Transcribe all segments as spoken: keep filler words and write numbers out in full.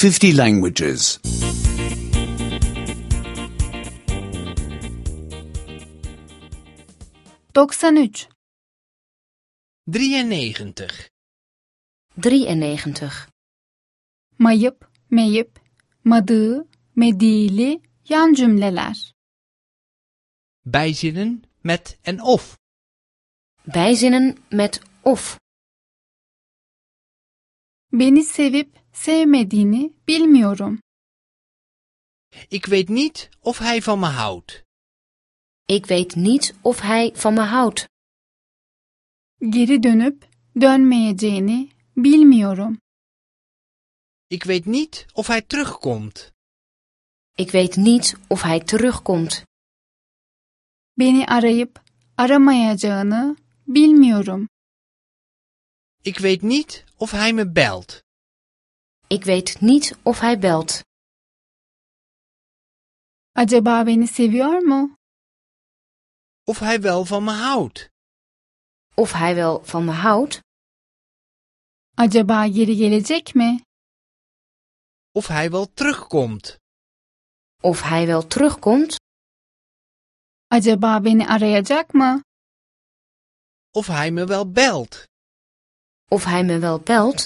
fifty languages. doksan üç. drieënnegentig. drieënnegentig. Mayıp, meyip, madığı, mediğili yan cümleler. Bijzinnen met en of. Bijzinnen met of. Beni sevip sevmediğini bilmiyorum. Ik weet niet of hij van me houdt. Ik weet niet of hij van me houdt. Geri dönüp dönmeyeceğini bilmiyorum. Ik weet niet of hij terugkomt. Ik weet niet of hij terugkomt. Beni arayıp aramayacağını bilmiyorum. Ik weet niet of hij me belt. Ik weet niet of hij belt. Acaba beni seviyor mu? Of hij wel van me houdt. Of hij wel van me houdt. Acaba geri gelecek mi? Of hij wel terugkomt. Of hij wel terugkomt. Acaba beni arayacak mı? Of hij me wel belt. Of hij me wel belt.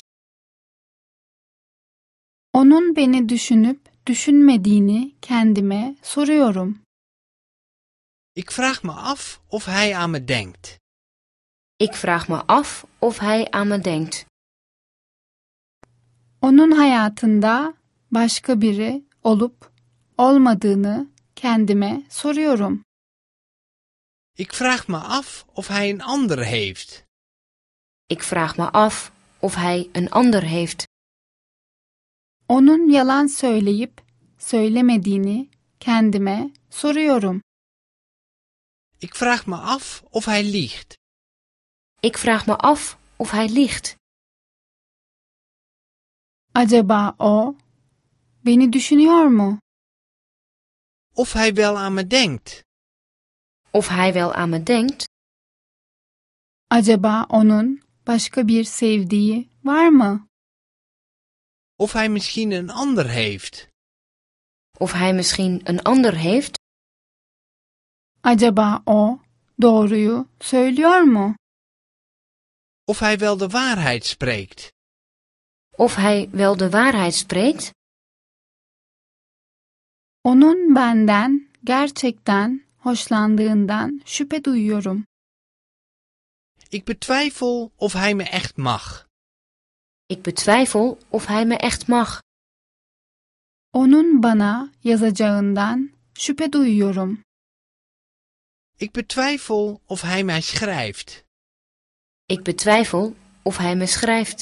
Onun beni düşünüp düşünmediğini kendime soruyorum. Ik vraag me af of hij aan me denkt. Ik vraag me af of hij aan me denkt. Onun hayatında başka biri olup olmadığını kendime soruyorum. Ik vraag me af of hij een ander heeft. Ik vraag me af of hij een ander heeft. Onun yalan söyleyip söylemediğini kendime soruyorum. Ik vraag me af of hij liegt. Ik vraag me af of hij liegt. Acaba o beni düşünüyor mu? Of hij wel aan me denkt. Of hij wel aan me denkt. Acaba onun başka bir sevdiği var mı? Of hij misschien een ander heeft. Of hij misschien een ander heeft. Acaba o doğruyu söylüyor mu? Of hij wel de waarheid spreekt. Of hij wel de waarheid spreekt. Onun benden gerçekten hoşlandığından şüphe duyuyorum. Ik betwijfel of hij me echt mag. Ik betwijfel of hij me echt mag. Onun bana yazacağından şüphe duyuyorum. Ik betwijfel of hij mij schrijft. Ik betwijfel of hij me schrijft.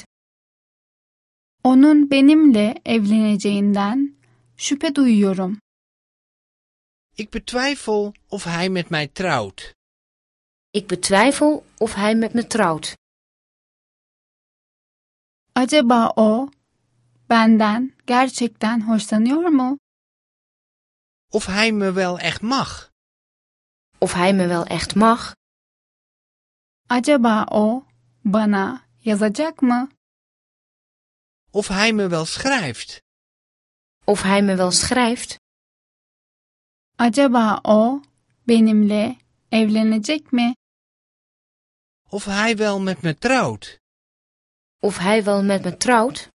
Onun benimle evleneceğinden şüphe duyuyorum. Ik betwijfel of hij met mij trouwt. Ik betwijfel of hij met me trouwt. Acaba o benden gerçekten hoşlanıyor mu? Of hij me wel echt mag. Of hij me wel echt mag. Acaba o bana yazacak mı? Of hij me wel schrijft. Of hij me wel schrijft. Acaba o benimle evlenecek mi? Of hij wel met me trouwt. Of hij wel met me trouwt.